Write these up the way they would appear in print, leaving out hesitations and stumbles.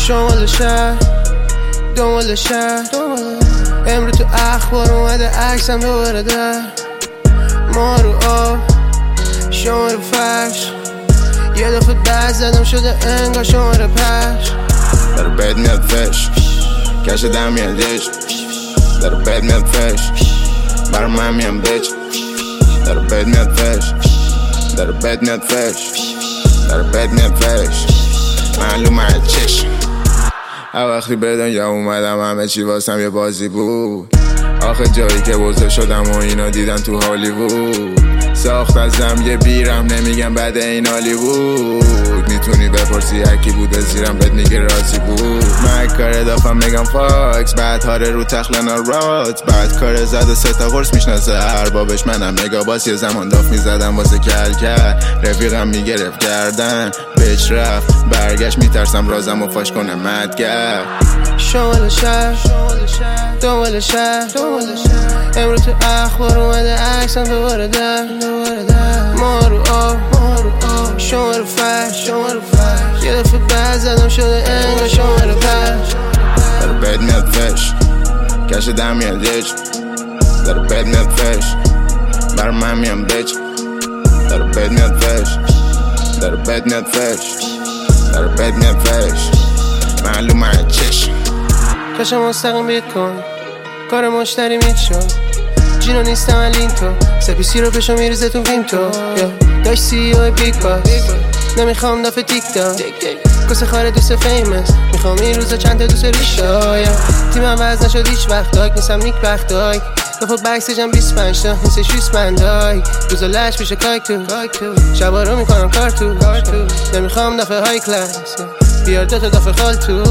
شمال شهر دنبال شهر امرو تو اخبار اومده عکسم دوباره در ما رو آب شما رو فرش یه دفعه بعد زدم شده انگار شما رو پش در بید میاد فش کش دم میاد دیش در بید میاد فش بر من میام بیچ در بید میاد فش در بید میاد فش در بید میاد فش معلومه چش وقتی به دنیا اومدم همه چی واسم یه بازی بود آخه جایی که بزرگ شدم و اینا دیدن تو هالیوود ساخت ازم یه بیرم نمیگم بعد این هالیوود میتونی بپرسی هکی بوده زیرم بهت میگه راضی بود من کار دافم میگم فاکس بعد هاره رو تخلنا رات بعد کار زده سه تا قرص میشناسه اربابش منم مگا باس یه زمان داف میزدم واسه کل کرد رفیقم میگرفت کردن بچ رفت برگشت میترسم رازم و فاش کنه مدگر شمال شهر دنبال شهر امرو تو اخبار اومده عکسم دوباره در ما رو آب شما رو فرش یه دفعه بعد زدم شده انگار شما رو پش در بید میاد فش کش دم میاد دیش در بید میاد فش بر من میام بیچ در بید میاد فش در بید میاد فش در بید میاد فش معلومه چش کشم مستقیم بیت کن کار مشتری میشد جینا نیستم الین تو سپیسی رو پشو میریزه تو ویم تو داشت سی او بیگ باس نمیخوام دافه تیک تاک کس خاره دوست فیمس میخوام این روزا چند تا دوست ریشا تیمم وز نشد هیچ وقت داک نیستم نیک بختاک دفعه بکسیجم 25 تا نیسته 6 بندای روزا لش میشه کاک تو شبا رو میکنم کار تو نمیخوام دفعه های کلاس بیار دوتا دفعه خال تو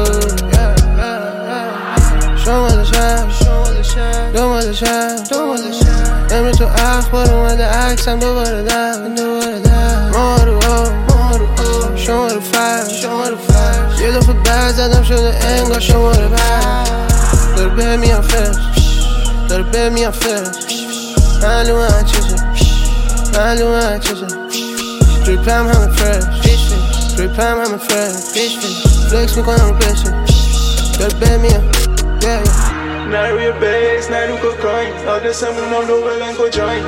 شمال شهر دنبال شهر امرو تو اخبار اومده عکسم دوباره در ما رو آب شما رو فرش یه دفعه بعد زدم شده انگار شما رو پش داره به میام فرش داره به میام فرش معلومه چشه تریپم همه فرش فلکس میکنم رو پشه داره به میام نه روی بیس نه رو کوکاین آدرسمونم رو بلن کجاین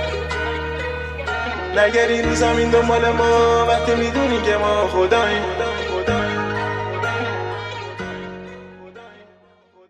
نگری رو زمین دنبال ما وقتی میدونی که ما خداییم